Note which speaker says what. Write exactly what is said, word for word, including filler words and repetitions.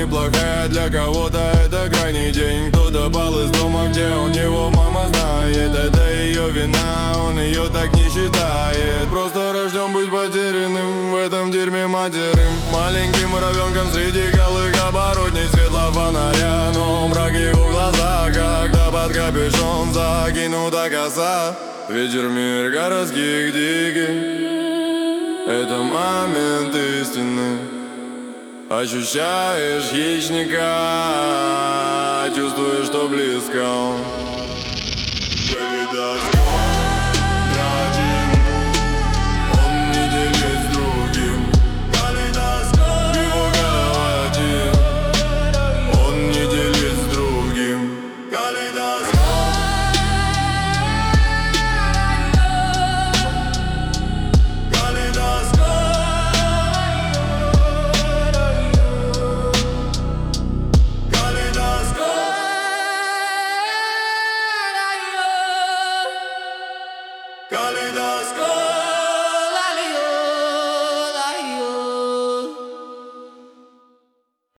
Speaker 1: неплохая, для кого-то это крайний день. Кто-то пал из дома, где он, его мама знает. Это ее вина, он ее так не считает. Просто рожден быть потерянным в этом дерьме матерым. Маленьким муравенком среди голых оборотней света фонаря. Но мрак его глаза, когда под капюшон закинута коса. Вечер мир городских диких, это момент истины. Ощущаешь хищника, чувствуешь, что близко он. Он не делит с другим. Его голова один. Он не делит с другим. Калейдоскоп.